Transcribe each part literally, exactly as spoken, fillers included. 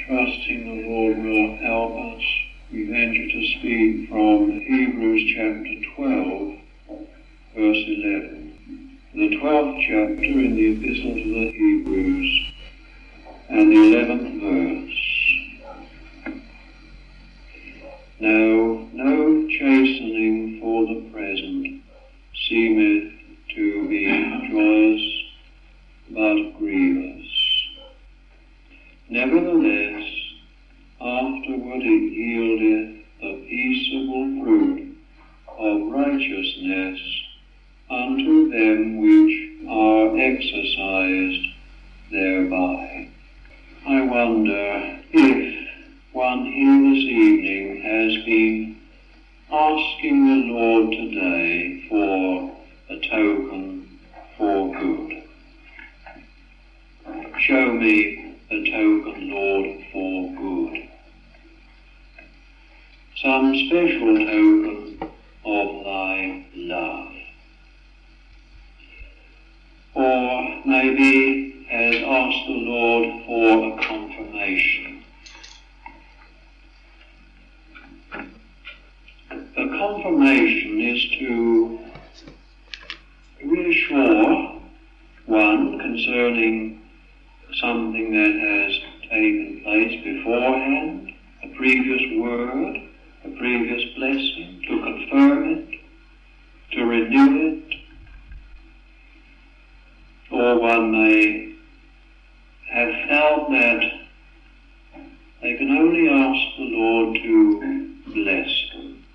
trusting the Lord will help us, we venture to speak from Hebrews chapter twelve, verse eleven. The twelfth chapter in the Epistle to the Hebrews, and the eleventh verse. Now, no chastening for the present seemeth to be joyous, but grievous. Nevertheless, afterward it yieldeth the peaceable fruit of righteousness unto them which are exercised thereby. I wonder if one here this evening has been asking the Lord today for a token for good. Show me a token, Lord, for good. Some special token of thy love. Or maybe has asked the Lord for a confirmation. A confirmation is to reassure one concerning something that has taken place beforehand, a previous word, a previous blessing, to confirm it, to renew it. Or one may have felt that they can only ask the Lord to bless them.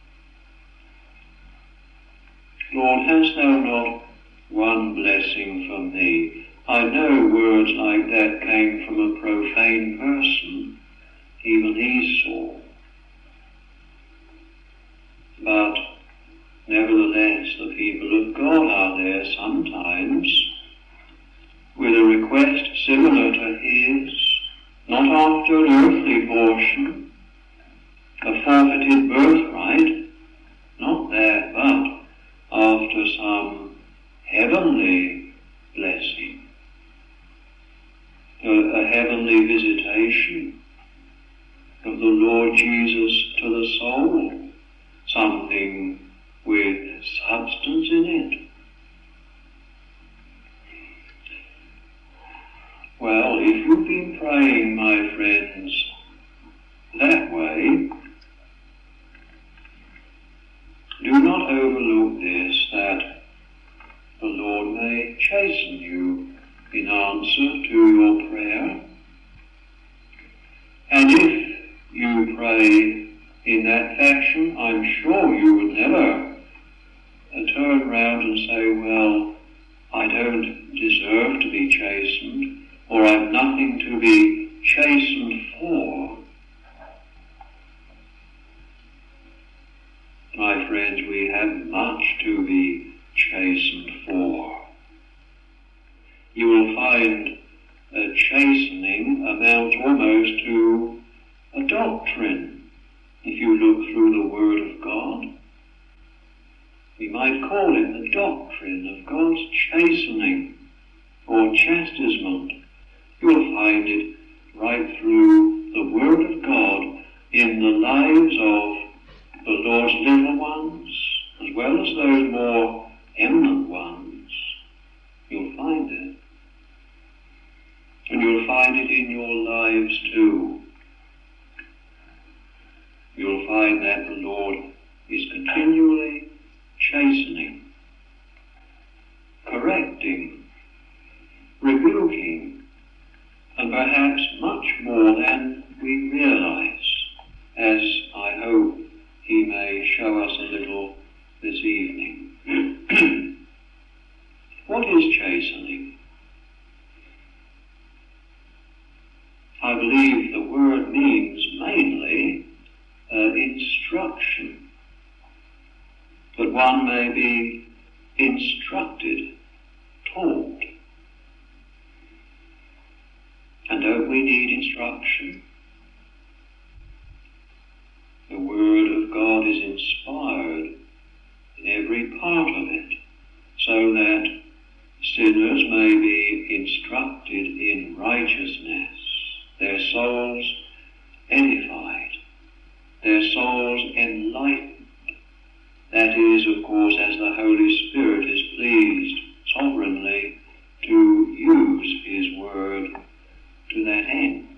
Lord, hast thou not one blessing for me? I know words like that came from a profane person, even Esau. But nevertheless, the people of God are there sometimes with a request similar to his, not after an earthly portion, a forfeited birthright, not that, but after some heavenly blessing. A, a heavenly visitation of the Lord Jesus to the soul, something with substance in it. Well, if you've been praying, my friends, that way, do not overlook this, that the Lord may chasten you in answer to your prayer. And if you pray in that fashion, I'm sure you would never uh, turn round and say, well, I don't deserve to be chastened, or I've nothing to be chastened for. My friends, we have much to be chastened for. You will find uh, chastening amounts almost to a doctrine. If you look through the Word of God, we might call it the doctrine of God's chastening or chastisement. You'll find it right through the Word of God in the lives of the Lord's little ones, as well as those more eminent ones. You'll find it. And you'll find it in your lives too. You'll find that the Lord is continually chastening, correcting, rebuking, and perhaps much more than we realize, as I hope he may show us a little this evening. What is chastening? I believe the word means mainly uh, instruction, that one may be instructed, told. And don't we need instruction? The Word of God is inspired in every part of it, so that sinners may be instructed in righteousness. their souls edified, their souls enlightened. That is, of course, as the Holy Spirit is pleased sovereignly to use his word to that end.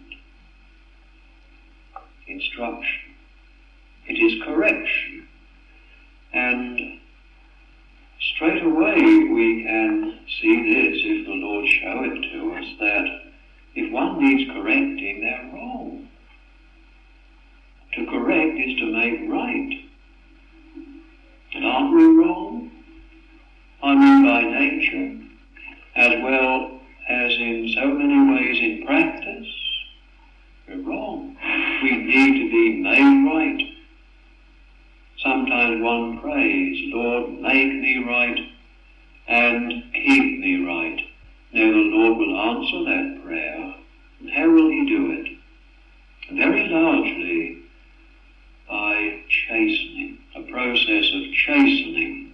Instruction. It is correction. And straight away we can see this, if the Lord show it to us, that if one needs correcting, they're wrong. To correct is to make right. And aren't we wrong? I mean by nature, as well as in so many ways in practice. We're wrong. We need to be made right. Sometimes one prays, Lord, make me right and keep me right. Now the Lord will answer that prayer. And how will he do it? Very largely by chastening, a process of chastening.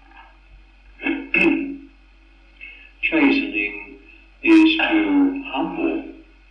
Chastening is to humble,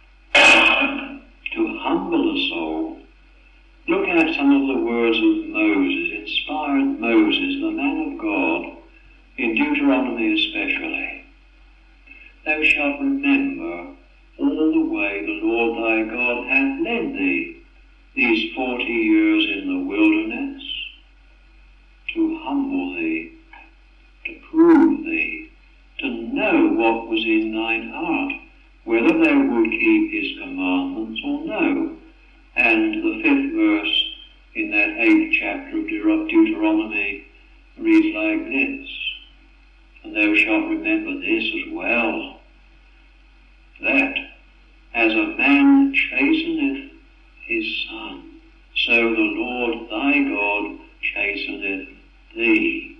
to humble the soul. Look at some of the words of Moses, inspired Moses, the man of God, in Deuteronomy especially. Thou shalt remember all the way the Lord thy God hath led thee these forty years in the wilderness, to humble thee, to prove thee, to know what was in thine heart, whether thou would keep his commandments or no. And the fifth verse in that eighth chapter of Deuteronomy reads like this, and thou shalt remember this as well, that as a man chasteneth his son, so the Lord thy God chasteneth thee.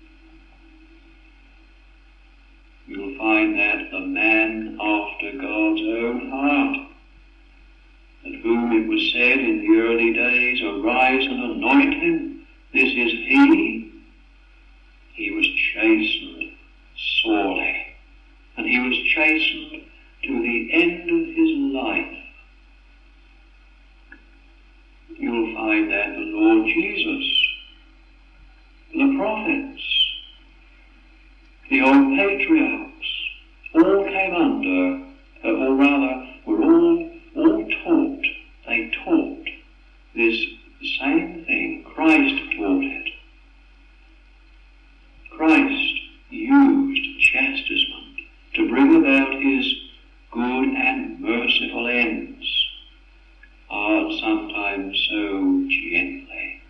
You'll find that the man after God's own heart, at whom it was said in the early days, arise and anoint him, this is he, he was chastened sorely, and he was chastened to the end of his life. You'll find that the Lord Jesus, the prophets, the old patriarchs, all came under, uh, or rather, were all, all taught, they taught this same thing. Christ taught it. Christ used chastisement to bring about his good and merciful ends, are sometimes so gently.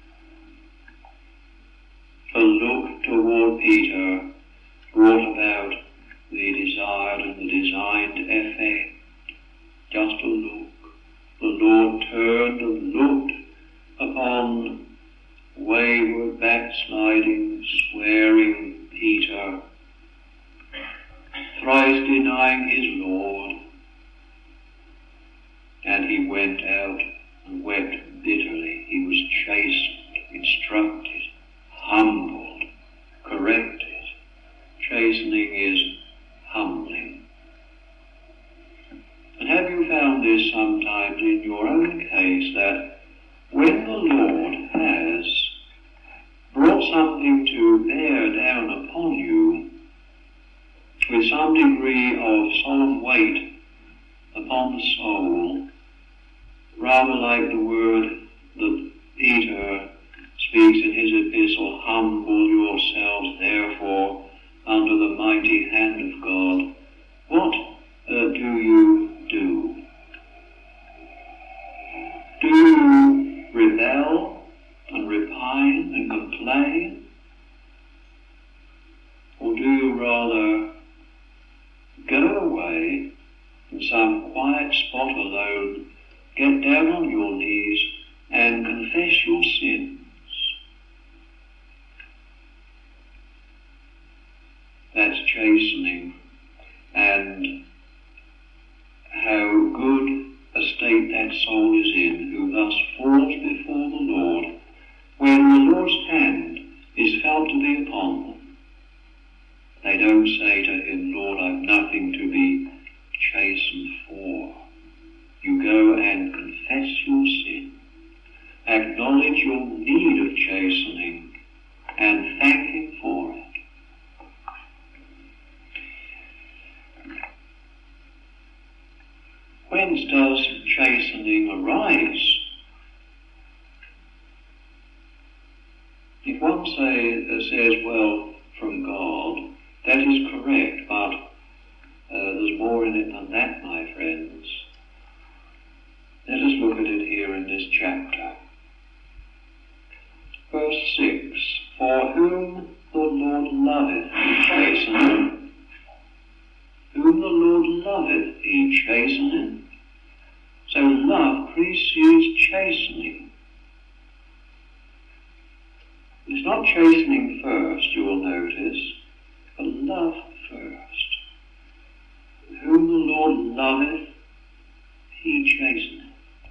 A look toward Peter brought about the desired and the designed effect. Just a look. The Lord turned and looked upon wayward, backsliding, swearing Peter, thrice denying his Lord, and he went out and wept bitterly. He was chastened, instructed, humbled, corrected. Chastening is humbling. And have you found this sometimes in your own case, that when the Lord has brought something to bear down upon you with some degree of solemn weight upon the soul, rather like the word that Peter speaks in his epistle, humble yourselves therefore under the mighty hand of God, what uh, do you do? Do you rebel and repine and complain? Or do you rather go away in some quiet spot alone, get down on your knees and confess your sins? That's chastening, and how good a state that soul is in who thus falls before the Lord, when the Lord's hand is felt to be upon them. They don't say to him, Lord, I've nothing to be chastened for. You go and confess your sin, acknowledge your need of chastening, and thank him for it. Whence does chastening arise? If one say, uh, says, well, from God, that is correct, but uh, there's more in it than that, my friends. Let us look at it here in this chapter. Verse six, for whom the Lord loveth, he chasteneth. Whom the Lord loveth, he chasteneth. So love precedes chastening. It's not chastening first, you will notice, but love first. Whom the Lord loveth, he chasteneth.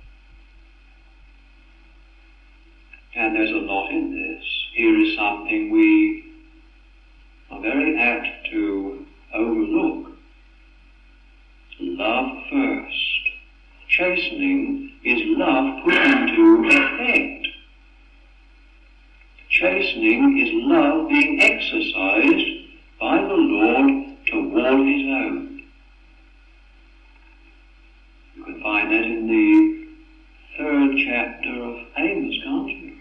And there's a lot in this. Here is something we are very apt to overlook. Love first. Chastening is love put into effect. Chastening is love being exercised by the Lord toward his own. You can find that in the third chapter of Amos, can't you?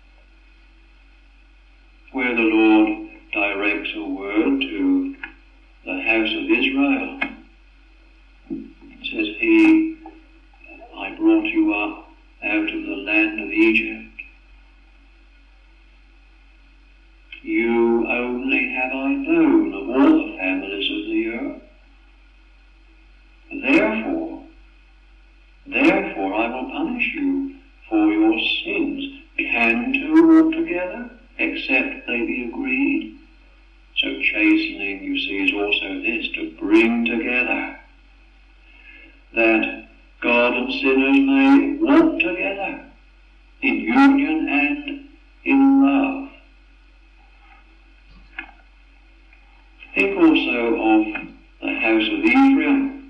Where the Lord directs a word to the house of Israel. It says, he, I brought you up out of the land of Egypt. You only have I known of all the families of the earth. Therefore, therefore I will punish you for your sins. Can two walk together, except they be agreed? So chastening, you see, is also this, to bring together, that God and sinners may walk together in union and in love. Think also of the house of Ephraim.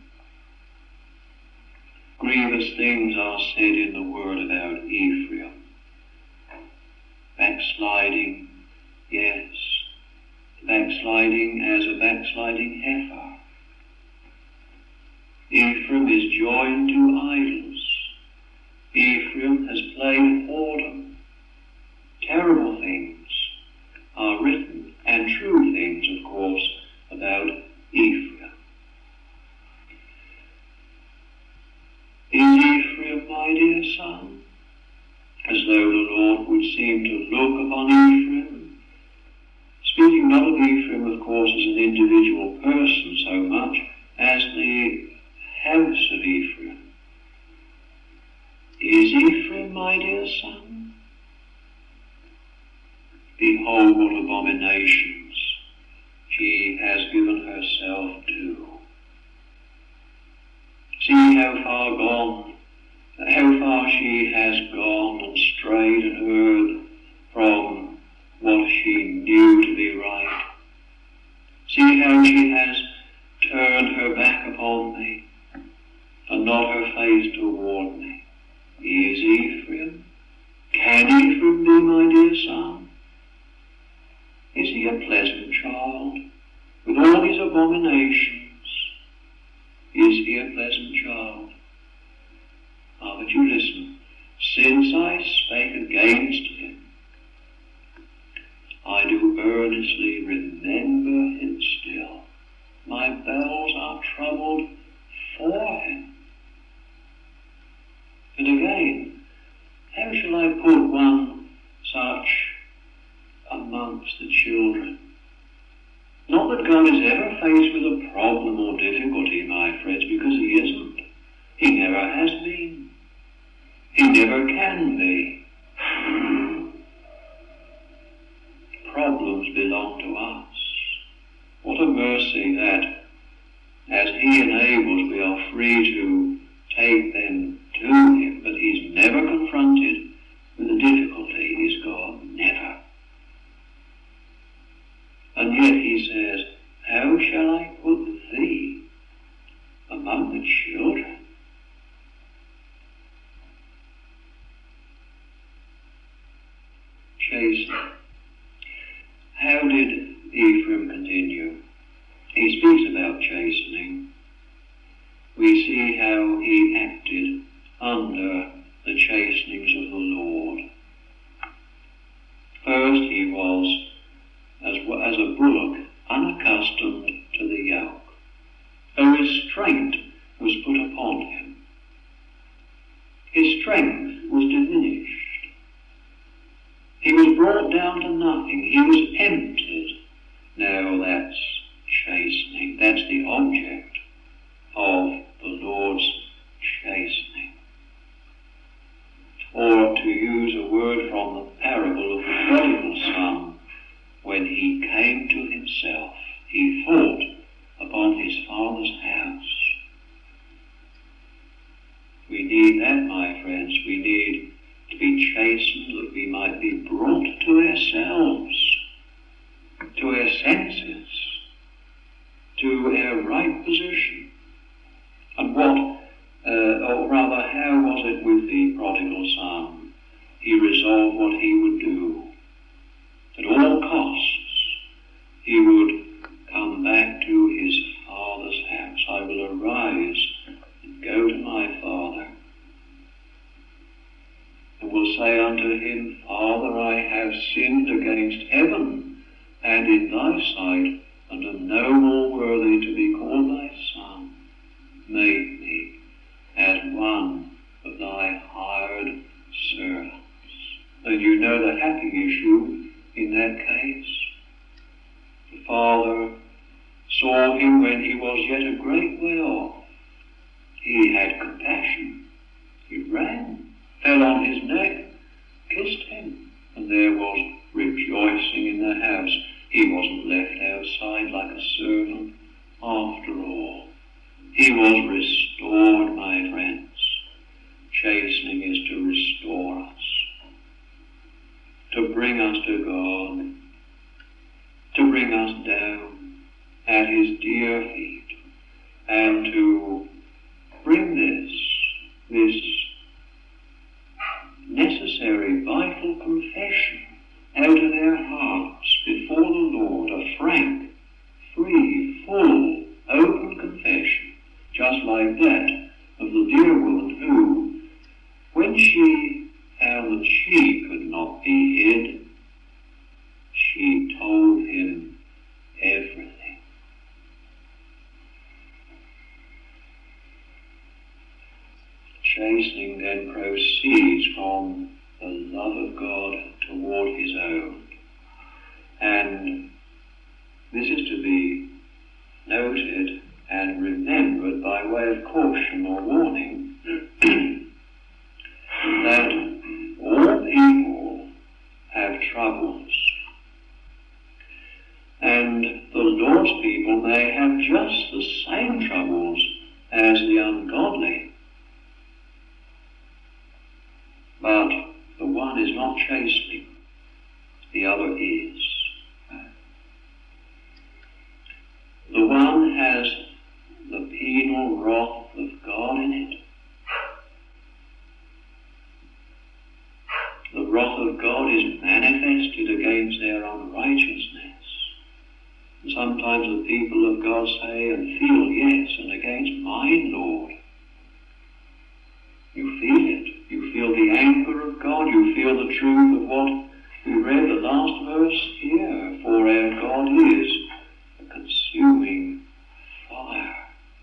Grievous things are said in the word about Ephraim. Backsliding, yes, backsliding as a backsliding heifer. Ephraim is joined to idols. Ephraim has played whoredom. Terrible things are written, and true things, of course, about Ephraim. Is Ephraim my dear son? As though the Lord would seem to look upon Ephraim. Speaking not of Ephraim, of course, as an individual person so much as the house of Ephraim. Is Ephraim my dear son? Behold what abominations she has given herself to. See how far gone, how far she has gone and strayed and erred from what she knew to be right. See how she has turned her back upon me and not her face toward me. Is Ephraim? Can Ephraim be my dear son? Is he a pleasant child with all his abominations? Is he a pleasant child? Ah, but you listen. Since I spake against him, I do earnestly remember him still. My bowels are troubled for him. And again, how shall I put one such amongst the children? Not that God is ever faced with a problem or difficulty, my friends, because he isn't. He never has been. He never can be. Problems belong to us. What a mercy that, as he enables, we are free to take them to him, but he's never confronted with a difficulty, is God, never. And yet he says, how shall I put thee among the children? chastening. How did Ephraim continue? He speaks about chastening. We see how he acted under the chastenings of the Lord. First, he was, as, as a bullock, unaccustomed to the yoke. A restraint was put upon him. His strength was diminished. He was brought down to nothing. He was emptied. Now that's chastening. That's the object of the Lord's chastening. Or, to use a word from the parable of the prodigal son, when he came to himself, he thought upon his father's house. We need that, my friends. We need to be chastened that we might be brought to ourselves, to our senses, to our right position. And what, uh, or rather, how was it with the prodigal son? He resolved what he would do. At all costs, he would come back to his father's house. I will arise and go to my father, and will say unto him, Father, I have sinned against heaven and in thy sight, and am no more worthy to be called thy son. Make me as one of thy hired servants. And you know the happy issue in that case. The father saw him when he was yet a great way off. He had compassion. He ran, fell on his neck, kissed him, and there was rejoicing in the house. He wasn't left outside like a servant after all. He was restored, my friends. Chastening is to restore us, to bring us to God, to bring us down at his dear feet, and to bring this, this necessary, vital confession out of our hearts before the Lord, a frank, free, full, open confession, just like that of the dear woman who, when she found that she could not be hid, she told him everything. Chastening then proceeds from the love of God toward his own. And this is to be noted and remembered by way of caution or warning that all people have troubles. And the Lord's people may have just the same troubles as the ungodly. But the one is not chastening, the other is. The one has the penal wrath of God in it. The wrath of God is manifested against their unrighteousness. And sometimes the people of God say and feel, yes, and against mine, Lord. You feel it. You feel the anger of God. You feel the truth of what we read the last verse here. For our God is a consuming fire.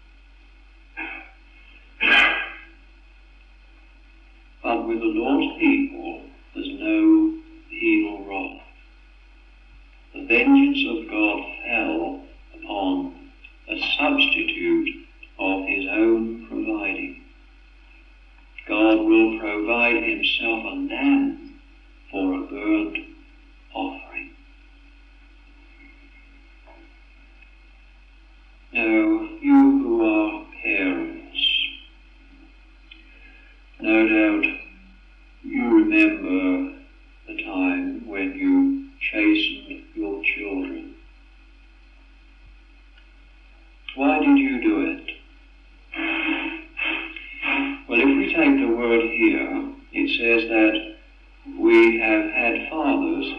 But with the Lord's people, there's no penal wrath. The vengeance of God fell upon a substitute of his own providing. God will provide himself a lamb for a burnt offering. Now, you who are parents, no doubt you remember the time when you chastened your children. Why did you do it? Well, if we take the word here, it says that we have had fathers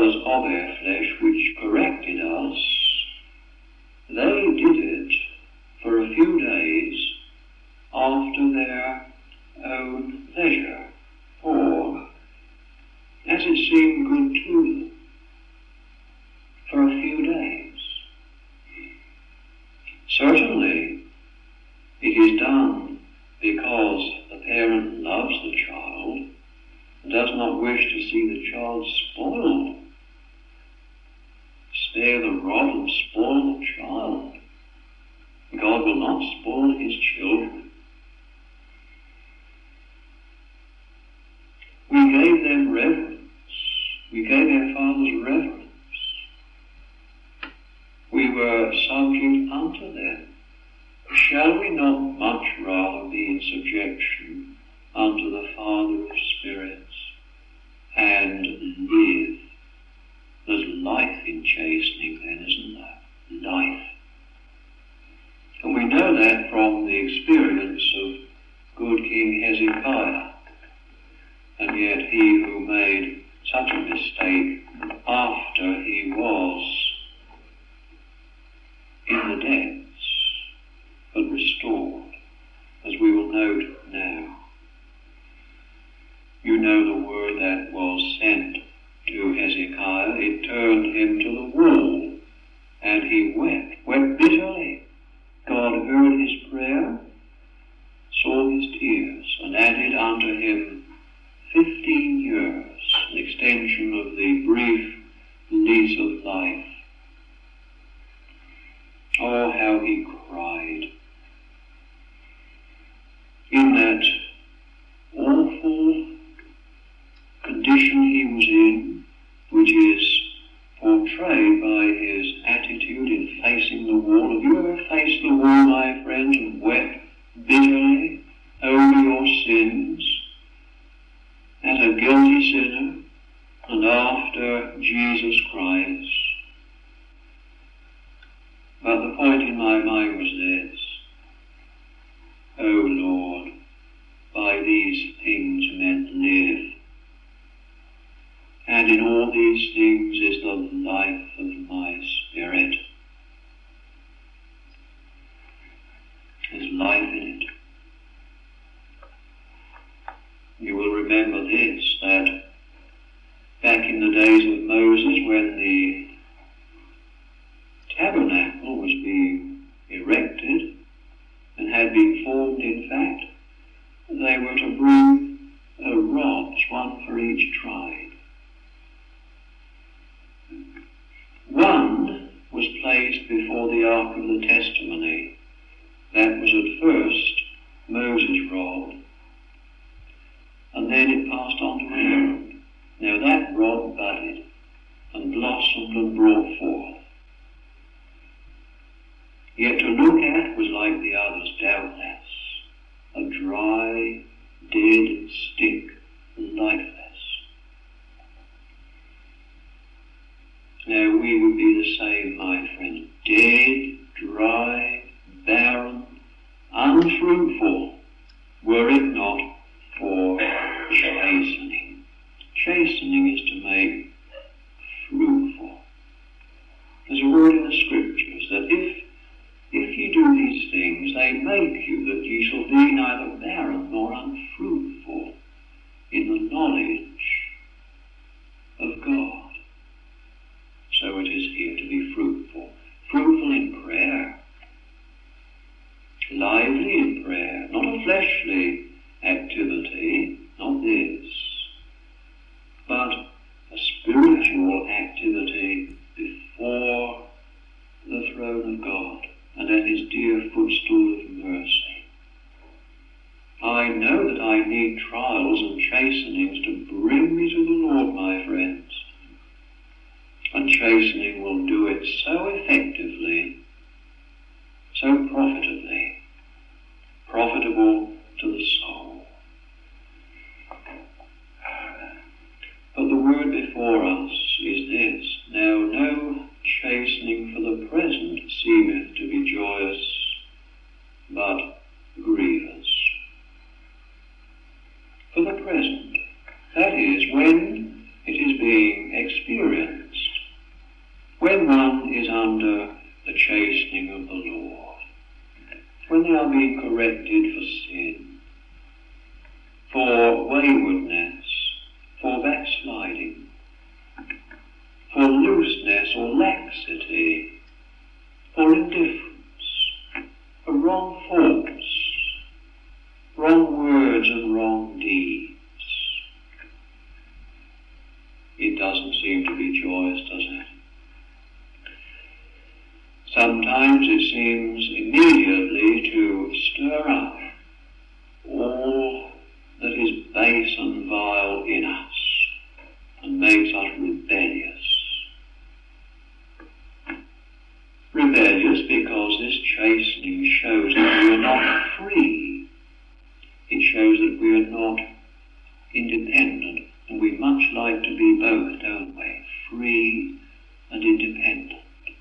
brothers of our flesh which corrected us, they did it for a few days after their own pleasure, or as it seemed good to them, for a few days. Certainly, it is done because the parent loves the child and does not wish to see the child spoiled. Spare the rod and spoil the child. God will not spoil his children. We gave them reverence. We gave our fathers reverence. We were subject unto them. Shall we not much rather be in subjection unto the Father of spirits and live? There's life in chastening then, isn't there? Life. And we know that from the experience of good King Hezekiah. And yet he who made such a mistake after he was in the depths, but restored, as we will note now. You know the word that was sent to Hezekiah. It turned him to the wall, and he wept, wept bitterly. God heard his prayer, saw his tears, and added unto him fifteen years, an extension of the brief lease of life. Oh, how he cried in that awful condition he was in, which is portrayed by his attitude in facing the wall. Have you ever faced the wall, my friends, and wept bitterly over your sins as a guilty sinner and after Jesus Christ? But the point in my mind was this: O Lord, by these things men live, and in all these things is the life of my spirit. There's life in it. You will remember this, that back in the days of Moses, when the tabernacle was being erected and had been formed, in fact, they were to bring uh, rods, one for each tribe. One was placed before the Ark of the Testimony. That was at first Moses' rod, and then it passed on to Aaron. Now that rod budded and blossomed and brought forth. Yet to look at was like the others, doubtless, a dry, dead stick, lifeless. Now we would be the same, my friend, dead, dry, barren, unfruitful, were it not for chastening. Chastening is to make fruitful. There's a word in the Scriptures that if If you do these things, they make you that you shall be neither barren nor unfruitful in the knowledge of God. So it is here to be fruitful. Fruitful in prayer. Lively in prayer. Not a fleshly activity, not this, but a spiritual activity before the throne of God and at his dear footstool of mercy. I know that I need trials and chastenings to bring me to the Lord, my friends. And chastening will do it so effectively, so profitably, profitable to the soul. But the word before us is this: now no chastening for the present seemeth to be joyous, but grievous. For the present, that is, when it is being experienced. are being corrected for sin, for waywardness, for backsliding, for looseness or laxity, for indifference, for wrong thoughts, wrong words and wrong deeds. It doesn't seem to be joyous, does it? Sometimes it seems immediately to stir up all that is base and vile in us and makes us rebellious. Rebellious because this chastening shows that we are not free. It shows that we are not independent, and we much like to be both, don't we? Free and independent.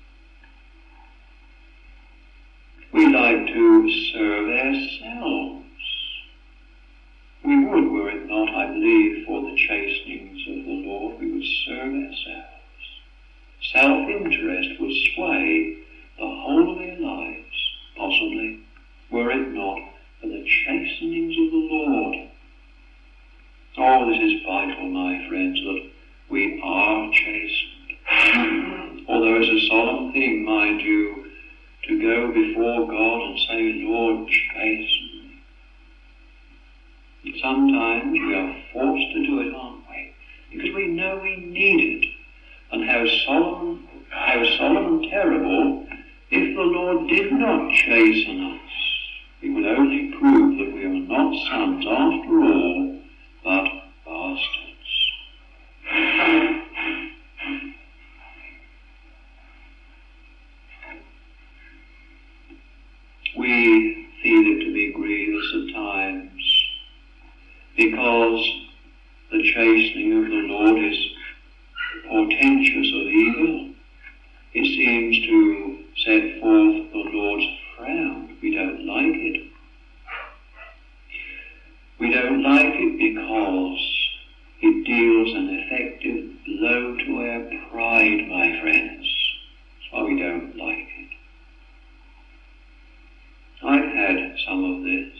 We like to serve ourselves. We would, were it not, I believe, for the chastenings of the Lord, we would serve ourselves. Self-interest would sway the whole of their lives, possibly, were it not for the chastenings of the Lord. Oh, this is vital, my friends, that we are chastened. Although it's a solemn thing, mind you, to go before God and say, Lord, chasten me. And sometimes we are forced to do it, aren't we? Because we know we need it. And how solemn, how solemn and terrible if the Lord did not chasten us. It would only prove that we are not sons after all, but bastards. We feel it to be grievous at times because the chastening of the Lord is portentous of evil. It seems to set forth the Lord's frown. We don't like it. We don't like it because it deals an effective blow to our pride, my friends. That's why we don't like it. I've had some of this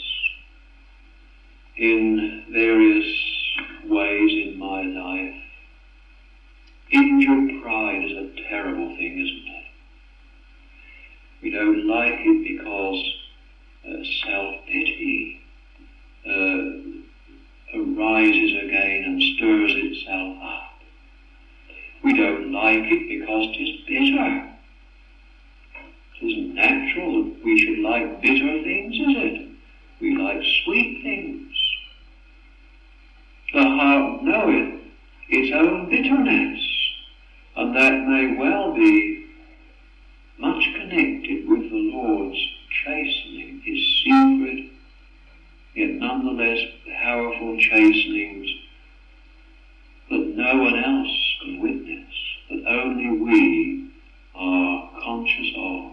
in various ways in my life. Injured pride is a terrible thing, isn't it? We don't like it because uh, self-pity uh, arises again and stirs itself up. We don't like it because 'tis bitter. It isn't natural that we should like bitter things, is it? We like sweet things. The heart knoweth its own bitterness, and that may well be much connected with the Lord's chastening, his secret, yet nonetheless powerful chastenings that no one else can witness, that only we are conscious of.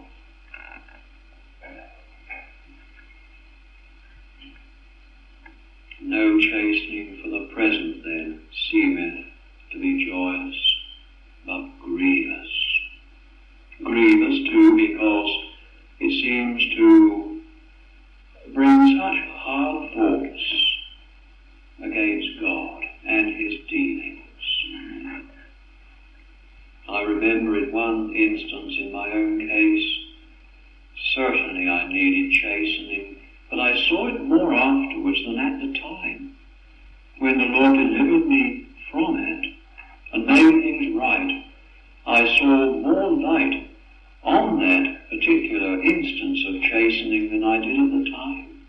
No chastening for the present, then, seemeth to be joyous, but grievous. Grievous, too, because it seems to bring such hard thoughts against God and his dealings. I remember in one instance in my own case, certainly I needed chastening, but I saw it more afterwards than at the time, when the Lord delivered me from it and made things right. I saw more light on that particular instance of chastening than I did at the time.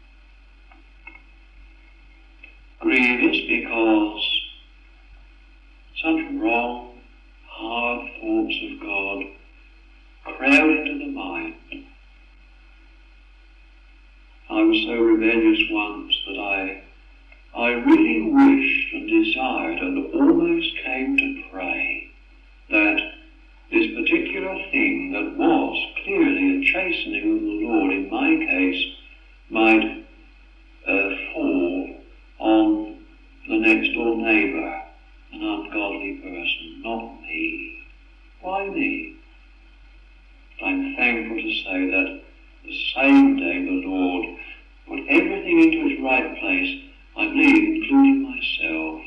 Grievous because such wrong, hard thoughts of God crowd into the mind. I was so rebellious once that I, I really wished and desired and almost came to pray that this particular thing that was clearly a chastening of the Lord in my case might uh, fall on the next door neighbour, an ungodly person, not me. Why me? I'm thankful to say that the same day the Lord right place, I believe, including myself.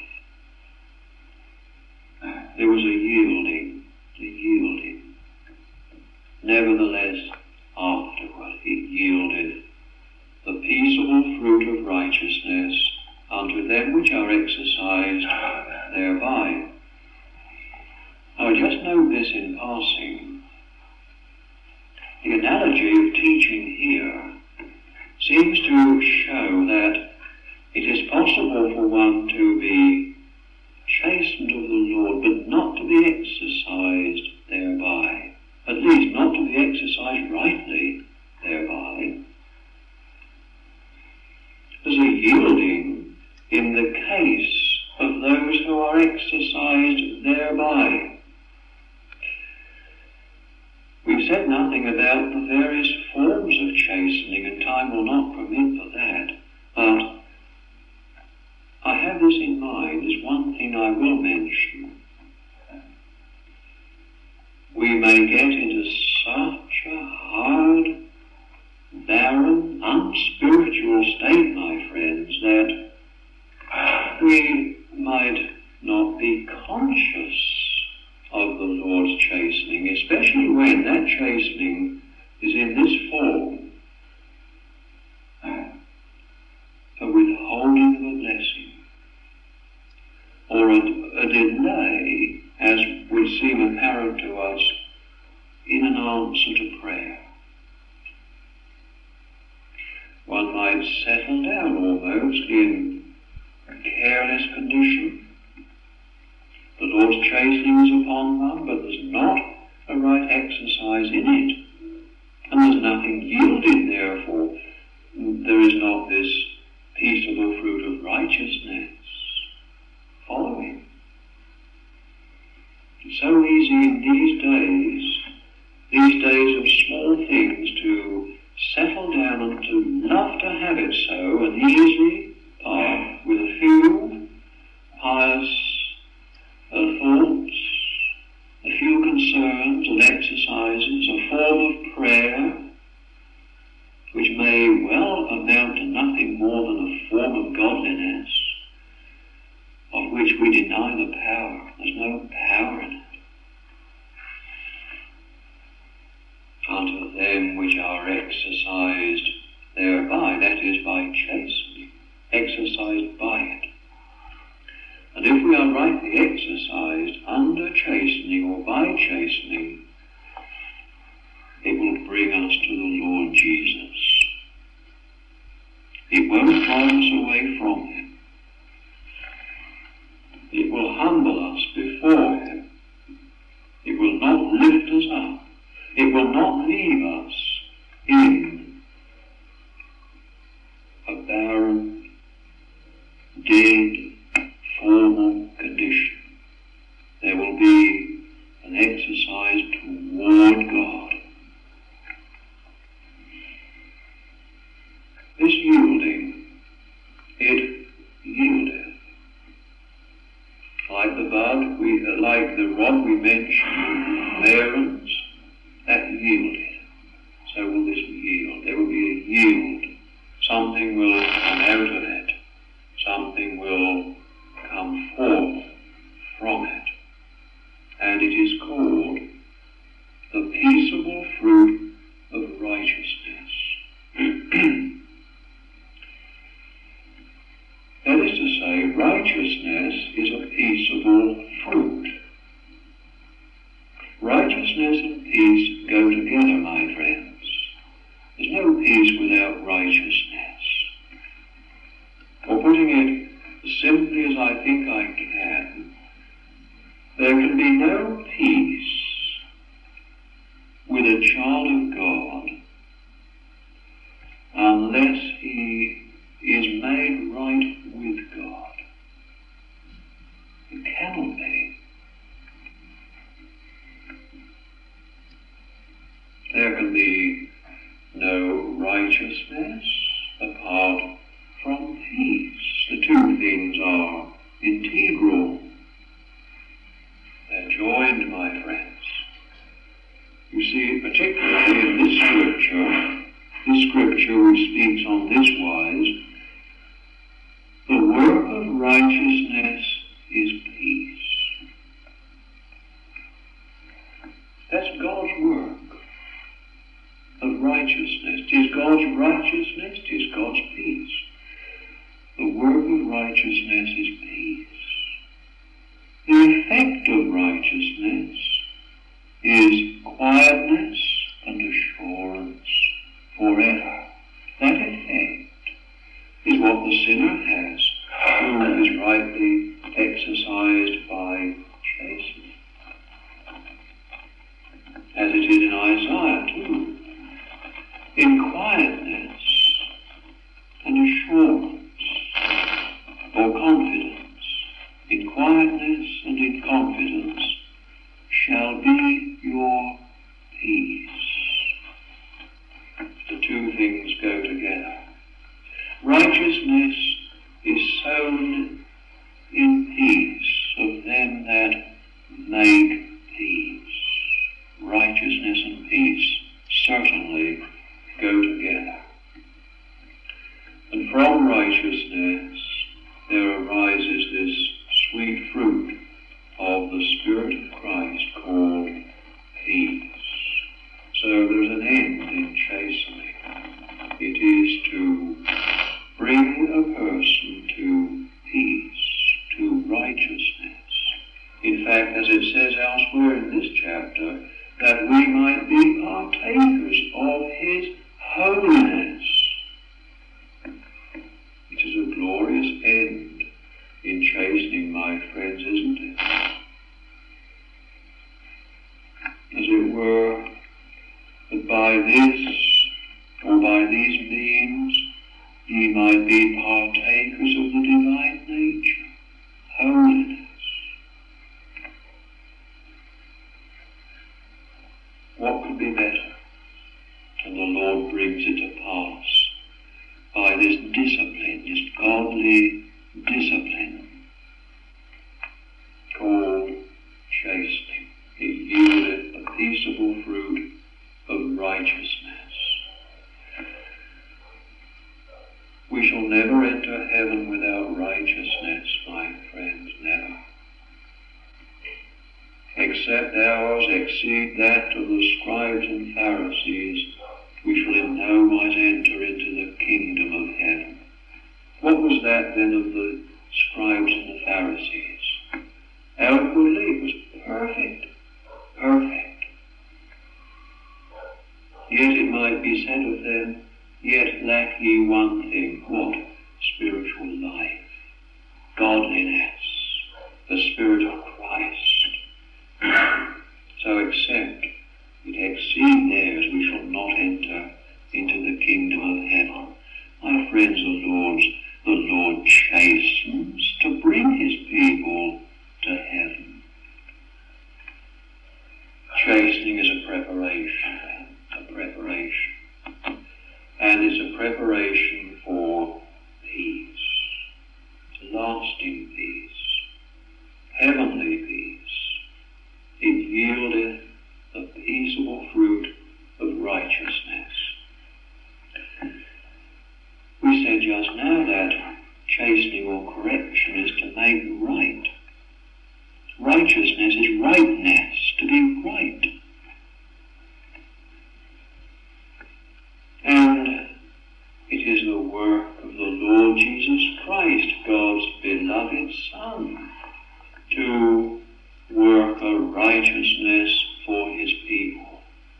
There was a yielding, a yielding. Nevertheless, afterward it yielded the peaceable fruit of righteousness unto them which are exercised thereby. Now, just note this in passing. The analogy of teaching here seems to show that it is possible for one to be chastened of the Lord, but not to be exercised thereby. At least not to be exercised rightly thereby. There's a yielding in the case of those who are exercised thereby. We've said nothing about the various forms of chastening, and time will not permit for that. But I have this in mind. There's one thing I will mention. We may get into such a hard, barren, unspiritual state, my friends, that we might not be conscious of the Lord's chastening, especially when that chastening is in this form, a withholding of a blessing, or a, a delay, as would seem apparent to us, in an answer to prayer. One might settle down almost in a careless condition. The Lord's chastening is upon one, but there's not a right exercise in it. And there's nothing yielded, therefore. There is not this peaceable fruit of righteousness following. It's so easy in these days, these days of small things, to settle down and to love to have it so, an easy path with a few pious uh, thoughts, a few concerns and exercises, a form of prayer, which may well amount to nothing more than a form of godliness, of which we deny the power. There's no power in it. Unto them which are exercised thereby, that is, by chastening, exercised by it. And if we are rightly exercised under chastening or by chastening, it will bring us to the Lord Jesus. It won't drive us away from Him. It will humble us before Him. It will not lift us up. It will not leave us in a barren, dead, formal condition. There will be an exercise toward God. This yielding, it yieldeth. Like the bud, we, uh, like the rod we mentioned, Aaron's, that yielded. So will this yield. There will be a yield. Something will come out of it. Something will come forth from it. And it is called the peaceable fruit of righteousness. That is to say, righteousness is a peaceable fruit. Righteousness and peace go together, my friends. There's no peace without righteousness. Or putting it as simply as I think I can, there can be no peace with a child of God unless he is made right with God. It cannot be. There can be no righteousness apart from peace. The two things are integral. They're joined, my friends. You see, particularly in this scripture, this scripture which speaks on this wise, the sinner has, who is rightly exercised by chastening. As it is in Isaiah too, in quietness and assurance, or confidence, in quietness and in confidence shall be your peace. The two things go together. Righteousness is sown in peace of them that make peace. Righteousness and peace certainly go together. And from righteousness there arises this sweet fruit of the Spirit of Christ called peace. So there's an end in chastening. It is to bring a person to peace, to righteousness. In fact, as it says elsewhere in this chapter, that we might be partakers of his holiness. It is a glorious end in chastening, my friends, isn't it? As it were, that by this, or by these means, ye might be partakers of the divine nature, holiness. What could be better? And the Lord brings it to pass by this discipline, this godly discipline called chastening. It yieldeth a peaceable fruit of righteousness. We shall never enter heaven without righteousness, my friends, never. Except ours exceed that of the scribes and Pharisees, we shall in no wise enter into the kingdom of heaven. What was that then of the scribes and the Pharisees? Outwardly it was perfect, perfect. Yet it might be said of them, yet lack ye one thing. What? Spiritual life, godliness, the Spirit of Christ. So except it exceed theirs, we shall not enter into the kingdom of heaven. My friends, the Lord's, the Lord chastens to bring his people to heaven. Chastening is a preparation, a preparation. And it's a preparation for peace, lasting peace, heavenly peace. It yieldeth the peaceable fruit of righteousness. We said just now that chastening or correction is to make right. Righteousness is rightness, to be right. And it is the work of the Lord Jesus Christ, God's beloved Son, to work a righteousness for his people.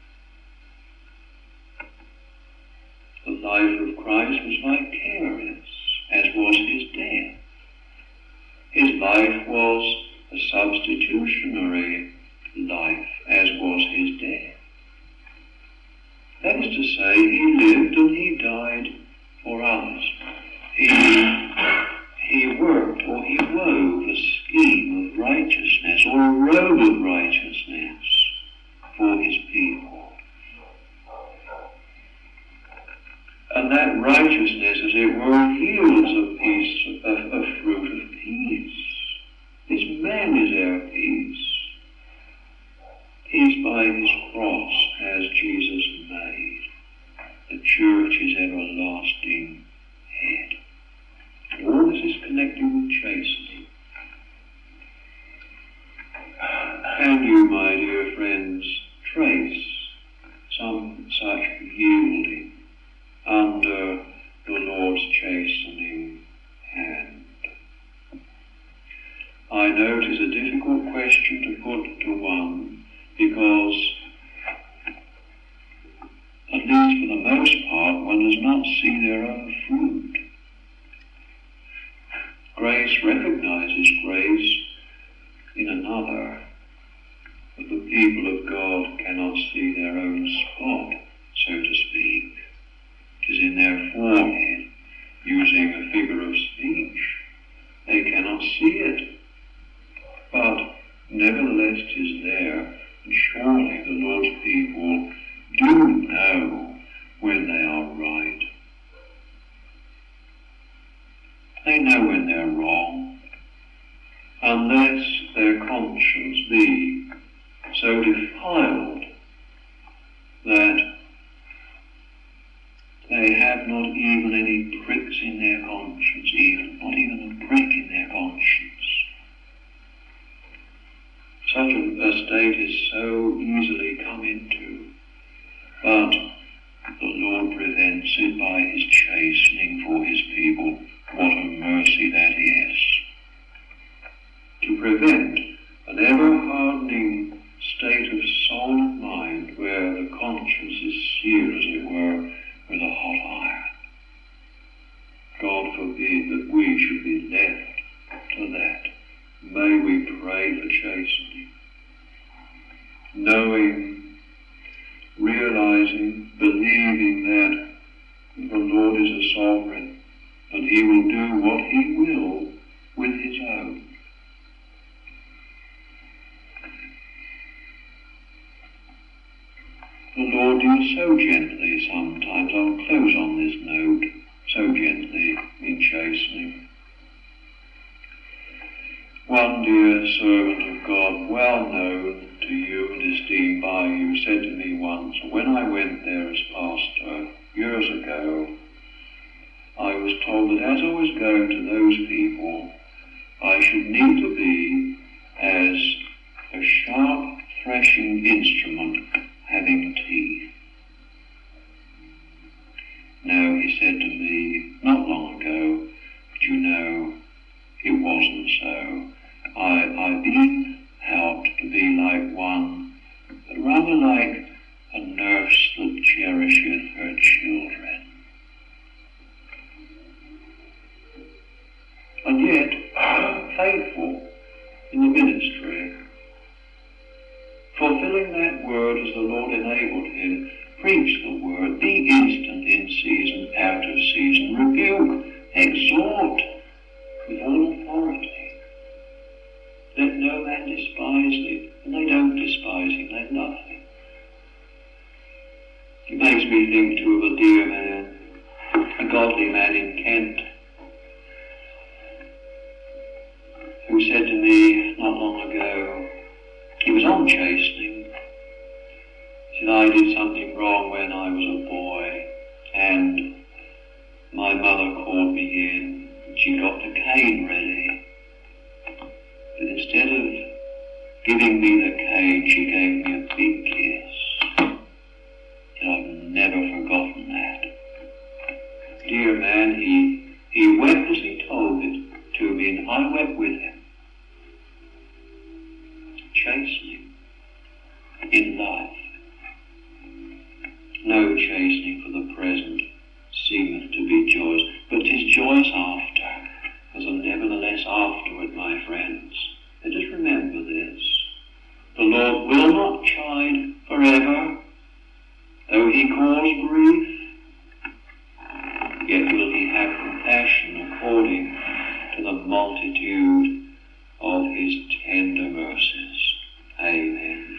The life of Christ was vicarious, as was his death. His life was a substitutionary life, as was his death. That is to say, he lived and he died for us. He, he worked, or he wove a scheme of righteousness, or a robe of righteousness for his people. And that righteousness, as it were, yields a peace, a, a fruit of peace. His man is our peace. Peace by his cross has Jesus made the church's everlasting head. And all this is connected with chastening. Can you, my dear friends, trace some such yielding under the Lord's chastening hand? I know it is a difficult question to put to one, because, at least for the most part, one does not see their own fruit. grace recognizes grace in another, but the people of God cannot see their own spot, so to speak. It is in their forehead, using a figure of speech. They cannot see it, but nevertheless it is there, and surely the Lord's people do know when they are right. They know when they're wrong, unless their conscience be so defiled that they have not even any pricks in their conscience, even, not even a prick in their conscience. Such a, a state is so easily come into, but the Lord prevents it by his chastening for his people. What a mercy that is. To prevent an ever-hardening state of soul and mind where the conscience is seared, as it were, with a hot iron. God forbid that we should be left to that. May we pray for chastening, knowing, realizing, believing that the Lord is a sovereign, and he will do what he will with his own. The Lord deals so gently sometimes. I'll close on this note, so gently in chastening. One dear servant of God, well known to you and esteemed by you, said to me once, when I went there as pastor years ago, I was told that as I was going to those people, I should need to be as a sharp threshing instrument having teeth. Now, he said to me not long ago, but you know, it wasn't so. I, I've been helped to be like one, but rather like a nurse that cherisheth her children. And yet, faithful in the ministry, fulfilling that word as the Lord enabled him, preach the word, be instant in season, out of season, rebuke, exhort with all authority. Let no man despise thee, and they don't despise him, they love him. It makes me think too of a dear man, a godly man in Kent, who said to me not long ago, he was on chastening. He said, I did something wrong when I was a boy, and my mother called me in, and she got the cane ready. But instead of giving me the cane, she gave me a big kiss. And I've never forgotten that. Dear man, he, he wept as he told it to me, and I wept with him. Chastening in life. No chastening for the present seemeth to be joyous, but 'tis joyous after. There's a nevertheless afterward, my friends. Let us remember this. The Lord will not chide forever, though he cause grief, yet will he have compassion according to the multitude of his tender mercies. Amen.